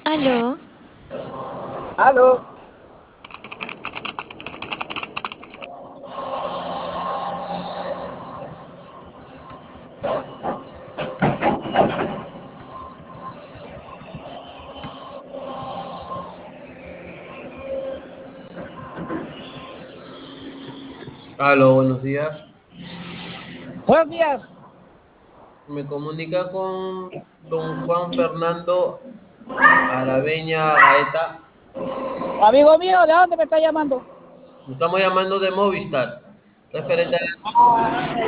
Aló, Aló, Aló, buenos días. buenos días. Me comunica con don Juan Fernando Arabeña Gaeta. Amigo mío, ¿de dónde me está llamando? Lo estamos llamando de Movistar, referente a